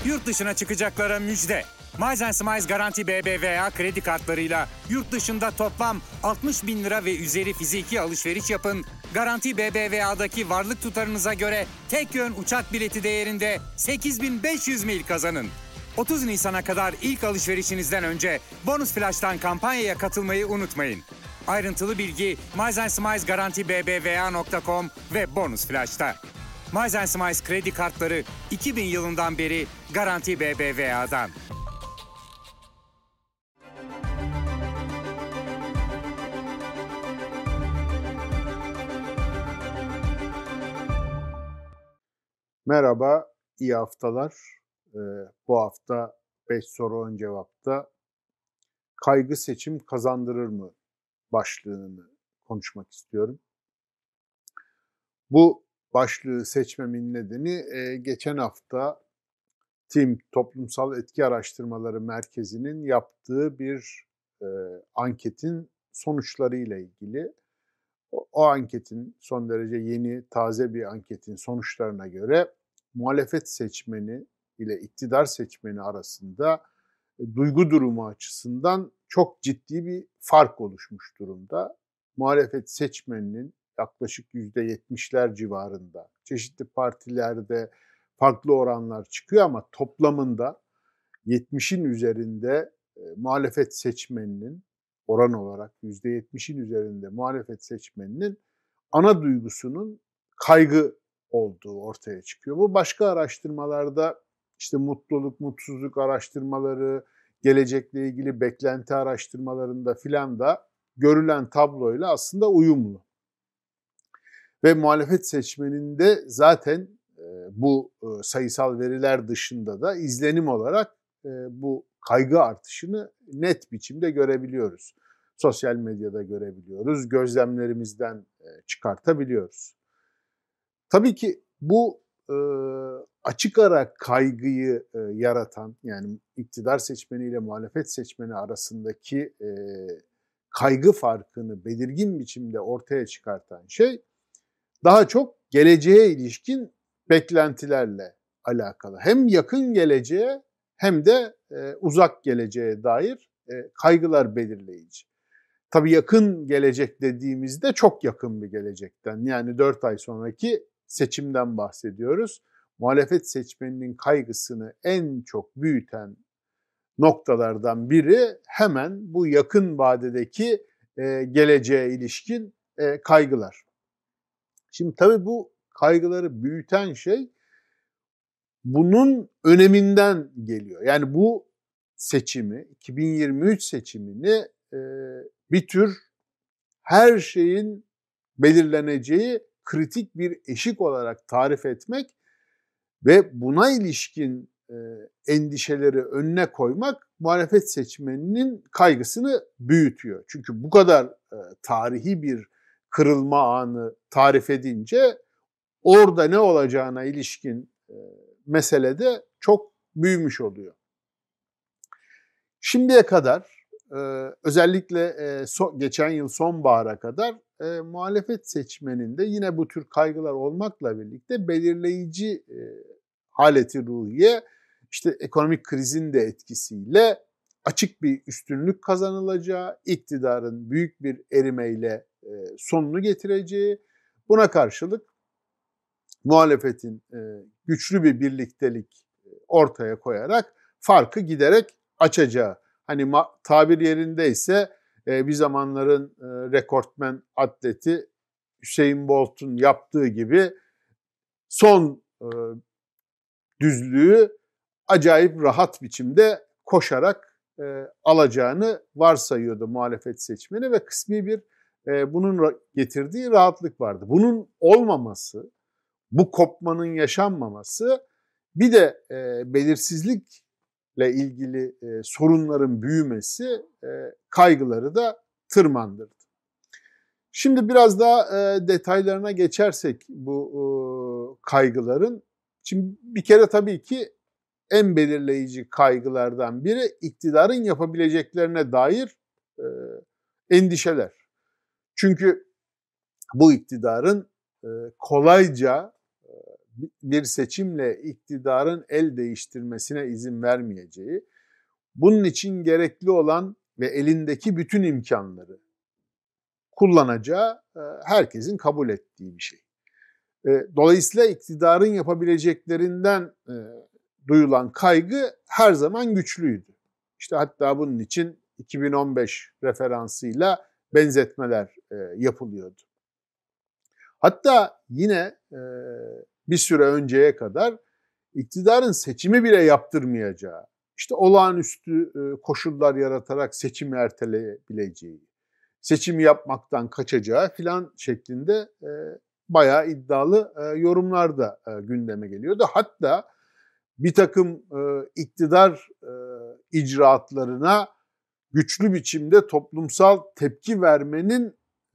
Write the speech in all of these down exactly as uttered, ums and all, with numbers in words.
Yurt dışına çıkacaklara müjde. Miles and Smiles Garanti B B V A kredi kartlarıyla yurt dışında toplam altmış bin lira ve üzeri fiziki alışveriş yapın. Garanti B B V A'daki varlık tutarınıza göre tek yön uçak bileti değerinde sekiz bin beş yüz mil kazanın. otuz Nisan'a kadar ilk alışverişinizden önce Bonus Flash'tan kampanyaya katılmayı unutmayın. Ayrıntılı bilgi Miles and Smiles Garanti B B V A nokta com ve Bonus Flash'ta. Miles and Smiles kredi kartları iki bin yılından beri Garanti B B V A'dan. Merhaba, iyi haftalar. Ee, bu hafta beş soru ön cevapta kaygı seçim kazandırır mı başlığını konuşmak istiyorum. Bu başlığı seçmemin nedeni e, geçen hafta TİM Toplumsal Etki Araştırmaları Merkezi'nin yaptığı bir e, anketin sonuçlarıyla ilgili. O, o anketin son derece yeni, taze bir anketin sonuçlarına göre muhalefet seçmeni ile iktidar seçmeni arasında e, duygu durumu açısından çok ciddi bir fark oluşmuş durumda. Muhalefet seçmeninin yaklaşık yüzde yetmişler civarında, çeşitli partilerde farklı oranlar çıkıyor ama toplamında yetmişin üzerinde e, muhalefet seçmeninin, oran olarak yüzde yetmişin üzerinde muhalefet seçmeninin ana duygusunun kaygı olduğu ortaya çıkıyor. Bu başka araştırmalarda işte mutluluk, mutsuzluk araştırmaları, gelecekle ilgili beklenti araştırmalarında filan da görülen tabloyla aslında uyumlu. Ve muhalefet seçmeninde zaten e, bu e, sayısal veriler dışında da izlenim olarak e, bu kaygı artışını net biçimde görebiliyoruz. Sosyal medyada görebiliyoruz, gözlemlerimizden e, çıkartabiliyoruz. Tabii ki bu e, açık ara kaygıyı e, yaratan, yani iktidar seçmeni ile muhalefet seçmeni arasındaki e, kaygı farkını belirgin biçimde ortaya çıkartan şey daha çok geleceğe ilişkin beklentilerle alakalı. Hem yakın geleceğe hem de e, uzak geleceğe dair e, kaygılar belirleyici. Tabii yakın gelecek dediğimizde çok yakın bir gelecekten, yani dört ay sonraki seçimden bahsediyoruz. Muhalefet seçmeninin kaygısını en çok büyüten noktalardan biri hemen bu yakın vadedeki e, geleceğe ilişkin e, kaygılar. Şimdi tabii bu kaygıları büyüten şey bunun öneminden geliyor. Yani bu seçimi, iki bin yirmi üç seçimini e, bir tür her şeyin belirleneceği kritik bir eşik olarak tarif etmek ve buna ilişkin e, endişeleri önüne koymak muhalefet seçmeninin kaygısını büyütüyor. Çünkü bu kadar e, tarihi bir kırılma anı tarif edince orada ne olacağına ilişkin e, mesele de çok büyümüş oluyor. Şimdiye kadar e, özellikle e, so, geçen yıl sonbahara kadar e, muhalefet seçmeninde yine bu tür kaygılar olmakla birlikte belirleyici e, haleti ruhiye, işte ekonomik krizin de etkisiyle açık bir üstünlük kazanılacağı, iktidarın büyük bir erimeyle e, sonunu getireceği, buna karşılık muhalefetin e, güçlü bir birliktelik e, ortaya koyarak farkı giderek açacağı. Hani ma- tabir yerindeyse e, bir zamanların e, rekortmen atleti Hüseyin Bolt'un yaptığı gibi son e, düzlüğü acayip rahat biçimde koşarak e, alacağını varsayıyordu muhalefet seçmeni ve kısmi bir e, bunun getirdiği rahatlık vardı. Bunun olmaması, bu kopmanın yaşanmaması, bir de e, belirsizlikle ilgili e, sorunların büyümesi e, kaygıları da tırmandırdı. Şimdi biraz daha e, detaylarına geçersek bu e, kaygıların, şimdi bir kere tabii ki en belirleyici kaygılardan biri iktidarın yapabileceklerine dair e, endişeler. Çünkü bu iktidarın e, kolayca e, bir seçimle iktidarın el değiştirmesine izin vermeyeceği, bunun için gerekli olan ve elindeki bütün imkanları kullanacağı herkesin kabul ettiği bir şey. Dolayısıyla iktidarın yapabileceklerinden duyulan kaygı her zaman güçlüydü. İşte hatta bunun için iki bin on beş referansıyla benzetmeler yapılıyordu. Hatta yine bir süre önceye kadar iktidarın seçimi bile yaptırmayacağı, işte olağanüstü koşullar yaratarak seçimi erteleyebileceği, seçimi yapmaktan kaçacağı filan şeklinde bayağı iddialı yorumlar da gündeme geliyordu. Hatta bir takım iktidar icraatlarına güçlü biçimde toplumsal tepki vermenin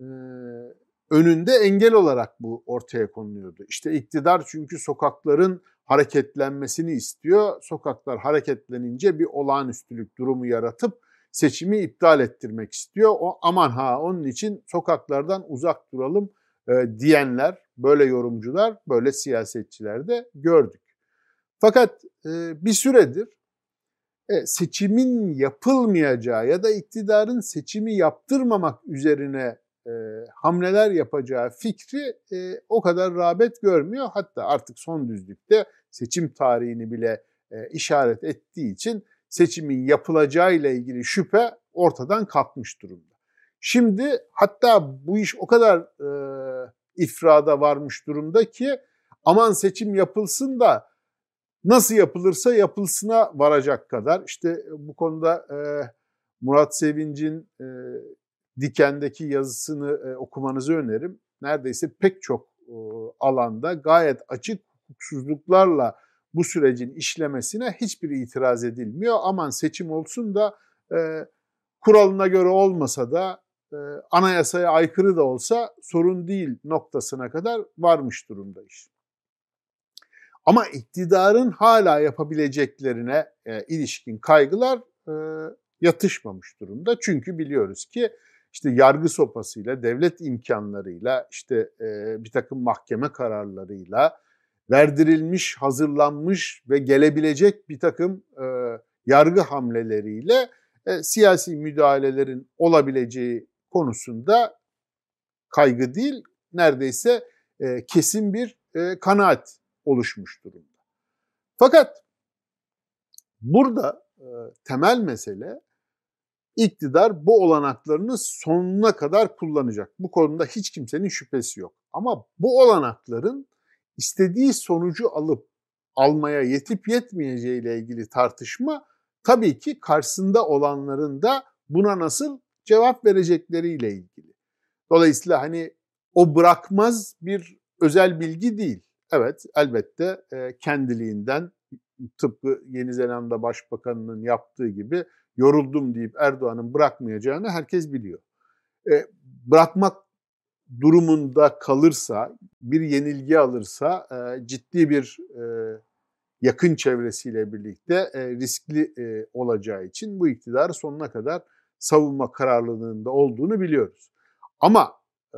önünde engel olarak bu ortaya konuluyordu. İşte iktidar çünkü sokakların hareketlenmesini istiyor. Sokaklar hareketlenince bir olağanüstülük durumu yaratıp seçimi iptal ettirmek istiyor. O aman ha onun için sokaklardan uzak duralım e, diyenler, böyle yorumcular, böyle siyasetçiler de gördük. Fakat e, bir süredir e, seçimin yapılmayacağı ya da iktidarın seçimi yaptırmamak üzerine e, hamleler yapacağı fikri e, o kadar rağbet görmüyor. Hatta artık son düzlükte seçim tarihini bile e, işaret ettiği için seçimin yapılacağı ile ilgili şüphe ortadan kalkmış durumda. Şimdi hatta bu iş o kadar e, ifrada varmış durumda ki aman seçim yapılsın da nasıl yapılırsa yapılsına varacak kadar. İşte bu konuda e, Murat Sevinç'in e, Diken'deki yazısını e, okumanızı öneririm. Neredeyse pek çok e, alanda gayet açık hukuksuzluklarla bu sürecin işlemesine hiçbir itiraz edilmiyor. Aman seçim olsun da e, kuralına göre olmasa da e, anayasaya aykırı da olsa sorun değil noktasına kadar varmış durumda iş. Ama iktidarın hala yapabileceklerine e, ilişkin kaygılar e, yatışmamış durumda. Çünkü biliyoruz ki işte yargı sopasıyla, devlet imkanlarıyla, işte e, bir takım mahkeme kararlarıyla, verdirilmiş, hazırlanmış ve gelebilecek bir takım e, yargı hamleleriyle e, siyasi müdahalelerin olabileceği konusunda kaygı değil, neredeyse e, kesin bir e, kanaat oluşmuş durumda. Fakat burada e, temel mesele iktidar bu olanaklarını sonuna kadar kullanacak. Bu konuda hiç kimsenin şüphesi yok. Ama bu olanakların istediği sonucu alıp almaya yetip yetmeyeceği ile ilgili tartışma tabii ki karşısında olanların da buna nasıl cevap verecekleriyle ilgili. Dolayısıyla hani o bırakmaz bir özel bilgi değil. Evet, elbette kendiliğinden tıpkı Yeni Zelanda Başbakanı'nın yaptığı gibi yoruldum deyip Erdoğan'ın bırakmayacağını herkes biliyor. Bırakmak durumunda kalırsa, bir yenilgi alırsa ciddi bir yakın çevresiyle birlikte riskli olacağı için bu iktidarı sonuna kadar savunma kararlılığında olduğunu biliyoruz. Ama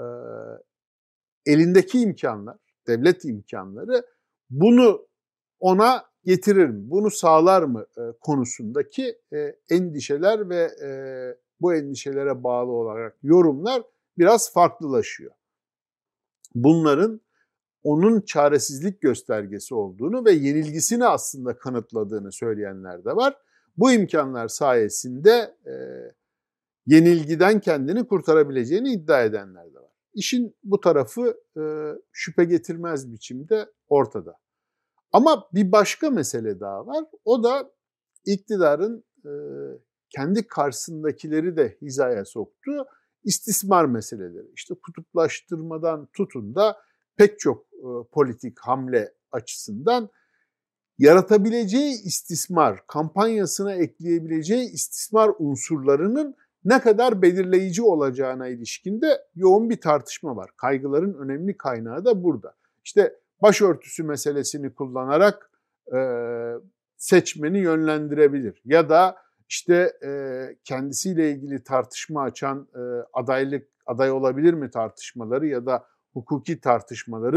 elindeki imkanlar, devlet imkanları bunu ona getirir mi, bunu sağlar mı konusundaki endişeler ve bu endişelere bağlı olarak yorumlar biraz farklılaşıyor. Bunların onun çaresizlik göstergesi olduğunu ve yenilgisini aslında kanıtladığını söyleyenler de var. Bu imkanlar sayesinde e, yenilgiden kendini kurtarabileceğini iddia edenler de var. İşin bu tarafı e, şüphe getirmez biçimde ortada. Ama bir başka mesele daha var. O da iktidarın e, kendi karşısındakileri de hizaya soktuğu istismar meseleleri. İşte kutuplaştırmadan tutun da pek çok e, politik hamle açısından yaratabileceği istismar, kampanyasına ekleyebileceği istismar unsurlarının ne kadar belirleyici olacağına ilişkin de yoğun bir tartışma var. Kaygıların önemli kaynağı da burada. İşte başörtüsü meselesini kullanarak e, seçmeni yönlendirebilir ya da işte e, kendisiyle ilgili tartışma açan e, adaylık aday olabilir mi tartışmaları ya da hukuki tartışmaların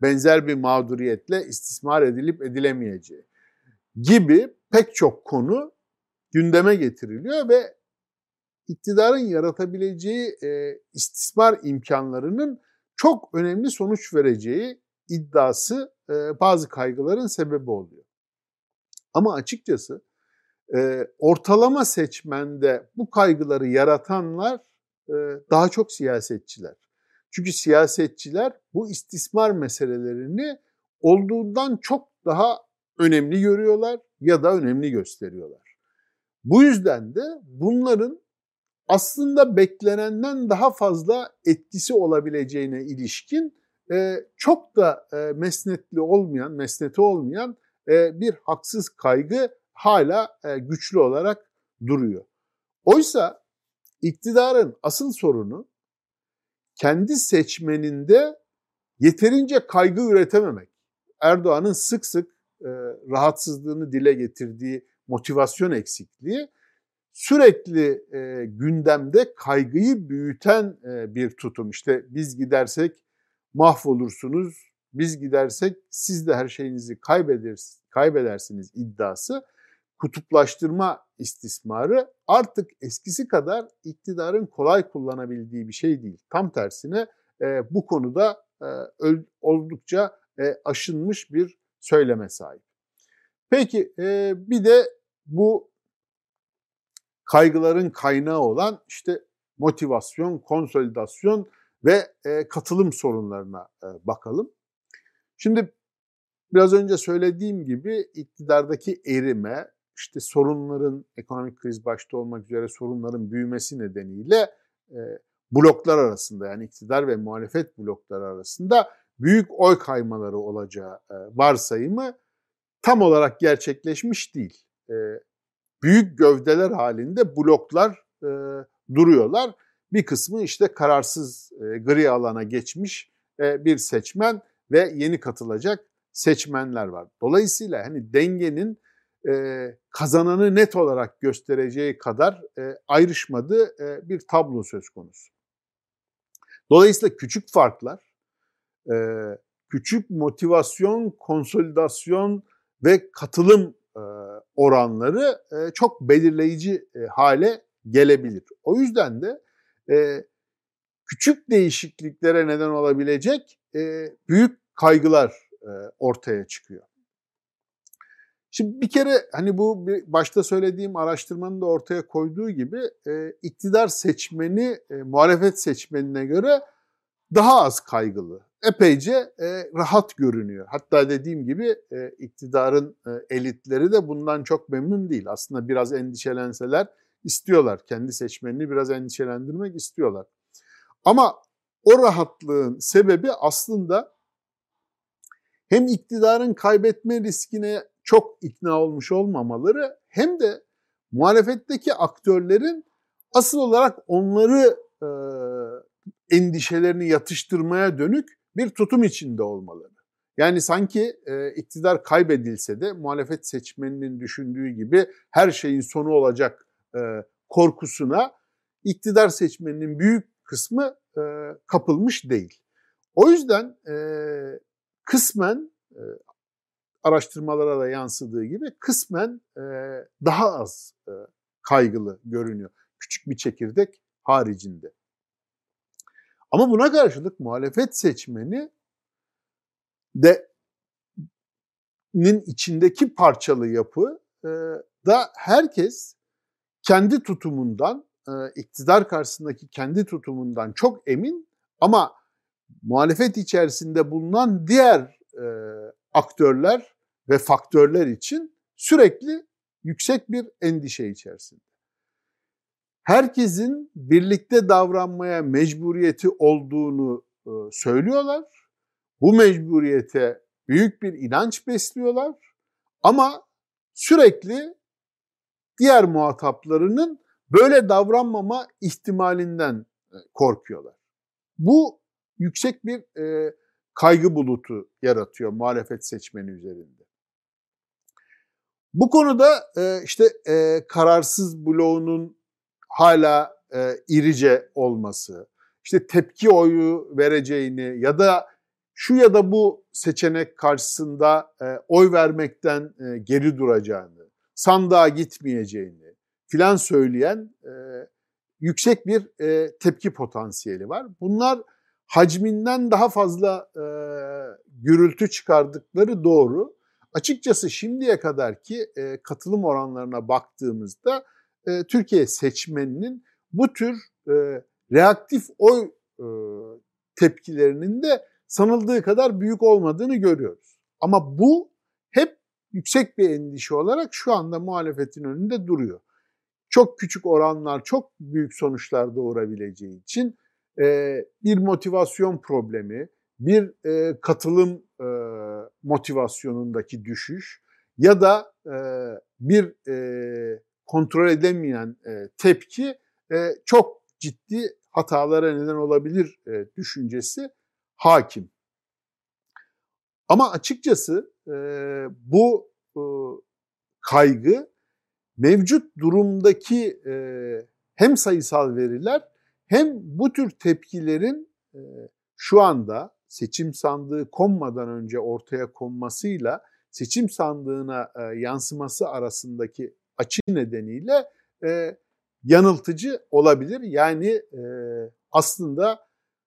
benzer bir mağduriyetle istismar edilip edilemeyeceği gibi pek çok konu gündeme getiriliyor ve iktidarın yaratabileceği e, istismar imkanlarının çok önemli sonuç vereceği iddiası e, bazı kaygıların sebebi oluyor. Ama açıkçası e, ortalama seçmende bu kaygıları yaratanlar e, daha çok siyasetçiler. Çünkü siyasetçiler bu istismar meselelerini olduğundan çok daha önemli görüyorlar ya da önemli gösteriyorlar. Bu yüzden de bunların aslında beklenenden daha fazla etkisi olabileceğine ilişkin e, çok da e, mesnetli olmayan, mesneti olmayan e, bir haksız kaygı hala e, güçlü olarak duruyor. Oysa iktidarın asıl sorunu kendi seçmeninde yeterince kaygı üretememek. Erdoğan'ın sık sık e, rahatsızlığını dile getirdiği motivasyon eksikliği, sürekli e, gündemde kaygıyı büyüten e, bir tutum. İşte biz gidersek mahvolursunuz, biz gidersek siz de her şeyinizi kaybedersiniz, kaybedersiniz iddiası, kutuplaştırma istismarı artık eskisi kadar iktidarın kolay kullanabildiği bir şey değil. Tam tersine e, bu konuda e, oldukça e, aşınmış bir söyleme sahip. Peki e, bir de bu kaygıların kaynağı olan işte motivasyon, konsolidasyon ve e, katılım sorunlarına e, bakalım. Şimdi biraz önce söylediğim gibi iktidardaki erime, işte sorunların, ekonomik kriz başta olmak üzere sorunların büyümesi nedeniyle e, bloklar arasında, yani iktidar ve muhalefet blokları arasında büyük oy kaymaları olacağı e, varsayımı tam olarak gerçekleşmiş değil. E, büyük gövdeler halinde bloklar e, duruyorlar. Bir kısmı işte kararsız e, gri alana geçmiş e, bir seçmen ve yeni katılacak seçmenler var. Dolayısıyla hani dengenin e, kazananı net olarak göstereceği kadar e, ayrışmadığı e, bir tablo söz konusu. Dolayısıyla küçük farklar, e, küçük motivasyon, konsolidasyon ve katılım e, oranları e, çok belirleyici e, hale gelebilir. O yüzden de e, küçük değişikliklere neden olabilecek e, büyük kaygılar e, ortaya çıkıyor. Şimdi bir kere hani bu başta söylediğim araştırmanın da ortaya koyduğu gibi e, iktidar seçmeni e, muhalefet seçmenine göre daha az kaygılı, epeyce e, rahat görünüyor. Hatta dediğim gibi e, iktidarın e, elitleri de bundan çok memnun değil. Aslında biraz endişelenseler istiyorlar, kendi seçmenini biraz endişelendirmek istiyorlar. Ama o rahatlığın sebebi aslında hem iktidarın kaybetme riskine çok ikna olmuş olmamaları hem de muhalefetteki aktörlerin asıl olarak onları e, endişelerini yatıştırmaya dönük bir tutum içinde olmaları. Yani sanki e, iktidar kaybedilse de muhalefet seçmeninin düşündüğü gibi her şeyin sonu olacak e, korkusuna iktidar seçmeninin büyük kısmı e, kapılmış değil. O yüzden e, kısmen e, araştırmalara da yansıdığı gibi kısmen e, daha az e, kaygılı görünüyor. Küçük bir çekirdek haricinde. Ama buna karşılık muhalefet seçmeni de nin içindeki parçalı yapı e, da herkes kendi tutumundan, e, iktidar karşısındaki kendi tutumundan çok emin ama muhalefet içerisinde bulunan diğer e, aktörler ve faktörler için sürekli yüksek bir endişe içerisinde. Herkesin birlikte davranmaya mecburiyeti olduğunu e, söylüyorlar. Bu mecburiyete büyük bir inanç besliyorlar ama sürekli diğer muhataplarının böyle davranmama ihtimalinden korkuyorlar. Bu yüksek bir e, kaygı bulutu yaratıyor muhalefet seçmeni üzerinde. Bu konuda e, işte e, kararsız bloğunun hala e, irice olması, işte tepki oyu vereceğini ya da şu ya da bu seçenek karşısında e, oy vermekten e, geri duracağını, sandığa gitmeyeceğini filan söyleyen e, yüksek bir e, tepki potansiyeli var. Bunlar hacminden daha fazla e, gürültü çıkardıkları doğru. Açıkçası şimdiye kadarki e, katılım oranlarına baktığımızda e, Türkiye seçmeninin bu tür e, reaktif oy e, tepkilerinin de sanıldığı kadar büyük olmadığını görüyoruz. Ama bu hep yüksek bir endişe olarak şu anda muhalefetin önünde duruyor. Çok küçük oranlar çok büyük sonuçlar doğurabileceği için e, bir motivasyon problemi, bir e, katılım e, motivasyonundaki düşüş ya da e, bir e, kontrol edemeyen e, tepki e, çok ciddi hatalara neden olabilir e, düşüncesi hakim. Ama açıkçası e, bu e, kaygı mevcut durumdaki e, hem sayısal veriler hem bu tür tepkilerin e, şu anda seçim sandığı konmadan önce ortaya konmasıyla seçim sandığına e, yansıması arasındaki açı nedeniyle e, yanıltıcı olabilir. Yani e, aslında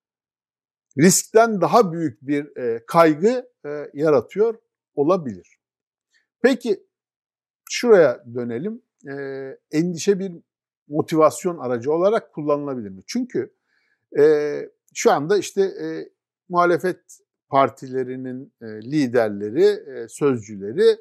riskten daha büyük bir e, kaygı e, yaratıyor olabilir. Peki şuraya dönelim. E, endişe bir motivasyon aracı olarak kullanılabilir mi? Çünkü e, şu anda işte e, muhalefet partilerinin e, liderleri, e, sözcüleri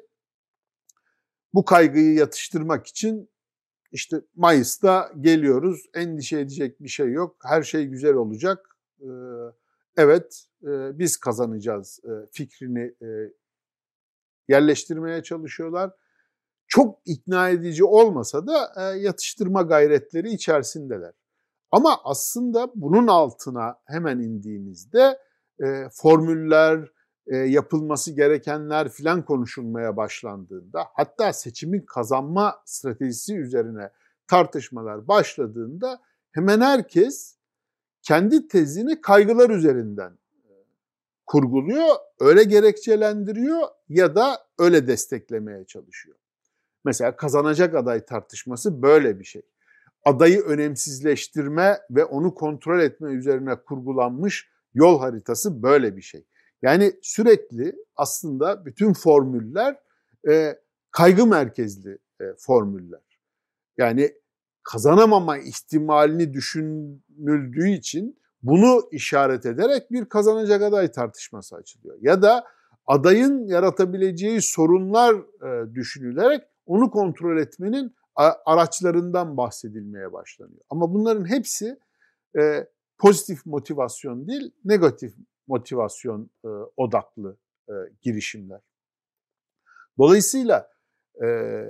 bu kaygıyı yatıştırmak için işte Mayıs'ta geliyoruz, endişe edecek bir şey yok, her şey güzel olacak, e, evet e, biz kazanacağız e, fikrini e, yerleştirmeye çalışıyorlar. Çok ikna edici olmasa da e, yatıştırma gayretleri içerisindeler. Ama aslında bunun altına hemen indiğimizde e, formüller, e, yapılması gerekenler filan konuşulmaya başlandığında, hatta seçimin kazanma stratejisi üzerine tartışmalar başladığında hemen herkes kendi tezini kaygılar üzerinden kurguluyor, öyle gerekçelendiriyor ya da öyle desteklemeye çalışıyor. Mesela kazanacak aday tartışması böyle bir şey. Adayı önemsizleştirme ve onu kontrol etme üzerine kurgulanmış yol haritası böyle bir şey. Yani sürekli aslında bütün formüller e, kaygı merkezli e, formüller. Yani kazanamama ihtimalini düşünüldüğü için bunu işaret ederek bir kazanacak aday tartışması açılıyor. Ya da adayın yaratabileceği sorunlar e, düşünülerek onu kontrol etmenin araçlarından bahsedilmeye başlanıyor. Ama bunların hepsi e, pozitif motivasyon değil, negatif motivasyon e, odaklı e, girişimler. Dolayısıyla e,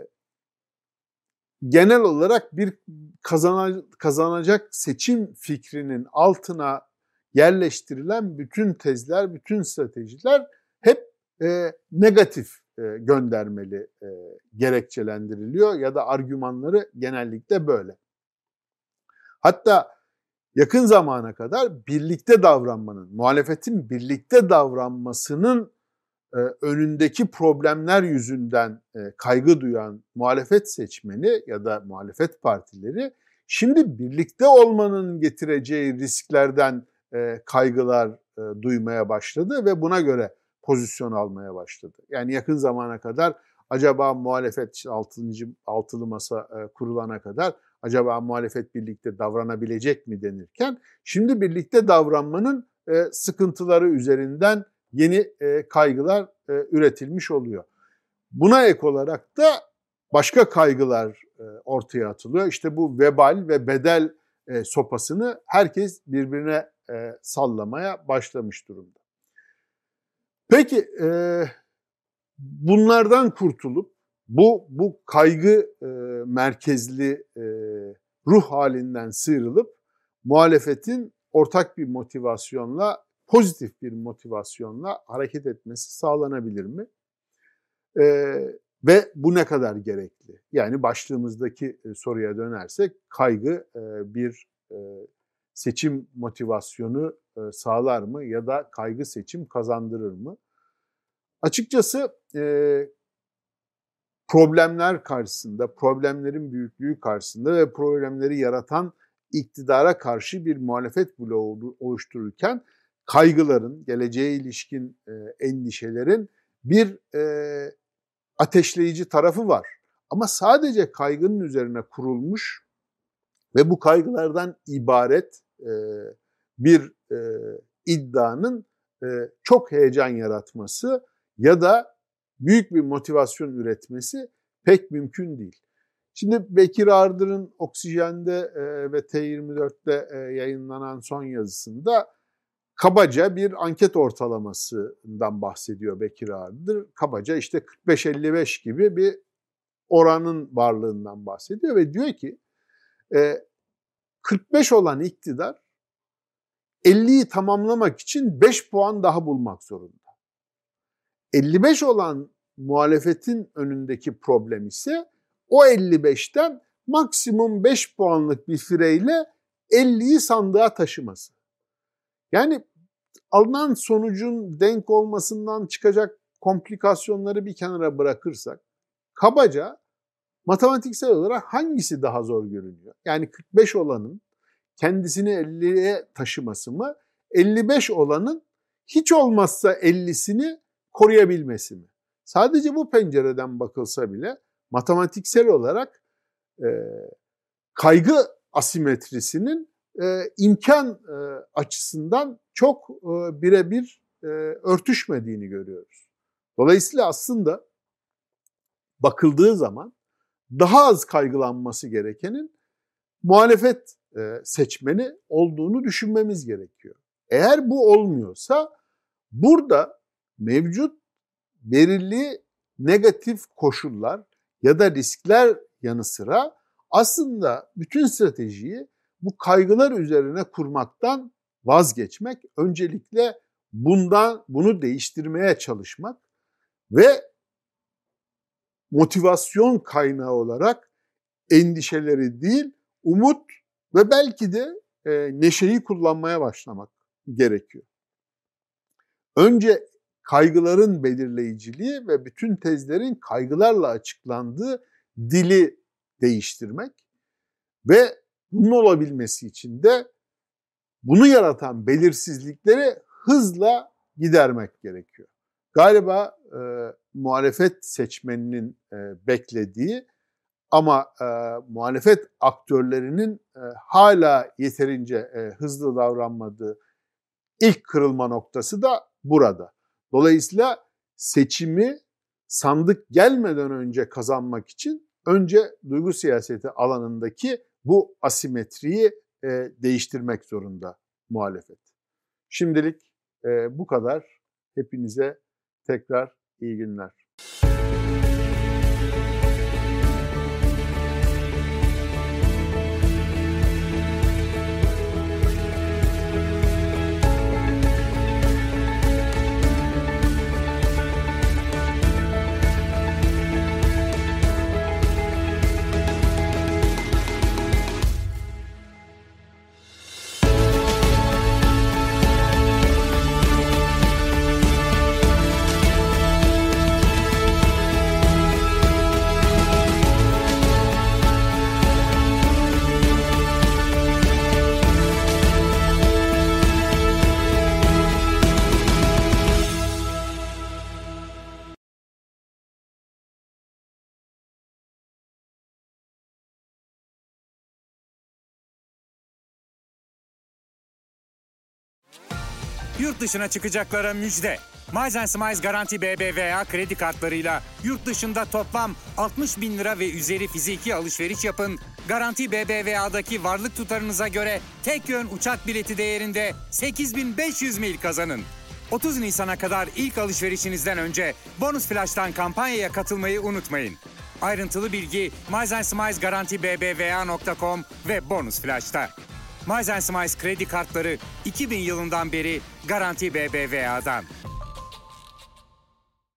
genel olarak bir kazana, kazanacak seçim fikrinin altına yerleştirilen bütün tezler, bütün stratejiler hep e, negatif e, göndermeli e, gerekçelendiriliyor ya da argümanları genellikle böyle. Hatta yakın zamana kadar birlikte davranmanın, muhalefetin birlikte davranmasının e, önündeki problemler yüzünden e, kaygı duyan muhalefet seçmeni ya da muhalefet partileri şimdi birlikte olmanın getireceği risklerden e, kaygılar e, duymaya başladı ve buna göre pozisyon almaya başladı. Yani yakın zamana kadar acaba muhalefet işte altıncı altılı masa e, kurulana kadar acaba muhalefet birlikte davranabilecek mi denirken şimdi birlikte davranmanın e, sıkıntıları üzerinden yeni e, kaygılar e, üretilmiş oluyor. Buna ek olarak da başka kaygılar e, ortaya atılıyor. İşte bu vebal ve bedel e, sopasını herkes birbirine e, sallamaya başlamış durumda. Peki e, bunlardan kurtulup bu bu kaygı e, merkezli e, ruh halinden sıyrılıp muhalefetin ortak bir motivasyonla, pozitif bir motivasyonla hareket etmesi sağlanabilir mi? E, ve bu ne kadar gerekli? Yani başlığımızdaki e, soruya dönersek kaygı e, bir e, seçim motivasyonu e, sağlar mı ya da kaygı seçim kazandırır mı? Açıkçası e, problemler karşısında, problemlerin büyüklüğü karşısında ve problemleri yaratan iktidara karşı bir muhalefet bloğu oluştururken kaygıların, geleceğe ilişkin e, endişelerin bir e, ateşleyici tarafı var. Ama sadece kaygının üzerine kurulmuş ve bu kaygılardan ibaret e, bir e, iddianın e, çok heyecan yaratması ya da büyük bir motivasyon üretmesi pek mümkün değil. Şimdi Bekir Ardır'ın Oksijen'de e, ve T yirmi dört'te e, yayınlanan son yazısında kabaca bir anket ortalamasından bahsediyor Bekir Ardır. Kabaca işte kırk beş elli beş gibi bir oranın varlığından bahsediyor ve diyor ki e, kırk beş olan iktidar elliyi tamamlamak için beş puan daha bulmak zorunda. elli beş olan muhalefetin önündeki problem ise o elli beşten maksimum beş puanlık bir fireyle elliyi sandığa taşıması. Yani alınan sonucun denk olmasından çıkacak komplikasyonları bir kenara bırakırsak kabaca matematiksel olarak hangisi daha zor görünüyor? Yani kırk beş olanın kendisini elliye taşıması mı, elli beş olanın hiç olmazsa ellisini koruyabilmesi mi? Sadece bu pencereden bakılsa bile matematiksel olarak e, kaygı asimetrisinin e, imkan e, açısından çok e, birebir e, örtüşmediğini görüyoruz. Dolayısıyla aslında bakıldığı zaman daha az kaygılanması gerekenin muhalefet e, seçmeni olduğunu düşünmemiz gerekiyor. Eğer bu olmuyorsa burada mevcut belirli negatif koşullar ya da riskler yanı sıra aslında bütün stratejiyi bu kaygılar üzerine kurmaktan vazgeçmek, öncelikle bundan bunu değiştirmeye çalışmak ve motivasyon kaynağı olarak endişeleri değil, umut ve belki de e, neşeyi kullanmaya başlamak gerekiyor. Önce kaygıların belirleyiciliği ve bütün tezlerin kaygılarla açıklandığı dili değiştirmek ve bunun olabilmesi için de bunu yaratan belirsizlikleri hızla gidermek gerekiyor. Galiba e, muhalefet seçmeninin e, beklediği ama e, muhalefet aktörlerinin e, hala yeterince e, hızlı davranmadığı ilk kırılma noktası da burada. Dolayısıyla seçimi sandık gelmeden önce kazanmak için önce duygu siyaseti alanındaki bu asimetriyi e, değiştirmek zorunda muhalefet. Şimdilik e, bu kadar. Hepinize tekrar iyi günler. Yurt dışına çıkacaklara müjde. Miles and Smiles Garanti B B V A kredi kartlarıyla yurt dışında toplam altmış bin lira ve üzeri fiziki alışveriş yapın. Garanti B B V A'daki varlık tutarınıza göre tek yön uçak bileti değerinde sekiz bin beş yüz mil kazanın. otuz Nisan'a kadar ilk alışverişinizden önce Bonus Flash'tan kampanyaya katılmayı unutmayın. Ayrıntılı bilgi miles and smiles garanti b b v a nokta com ve Bonus Flash'ta. Miles and Smiles kredi kartları iki bin yılından beri Garanti B B V A'dan.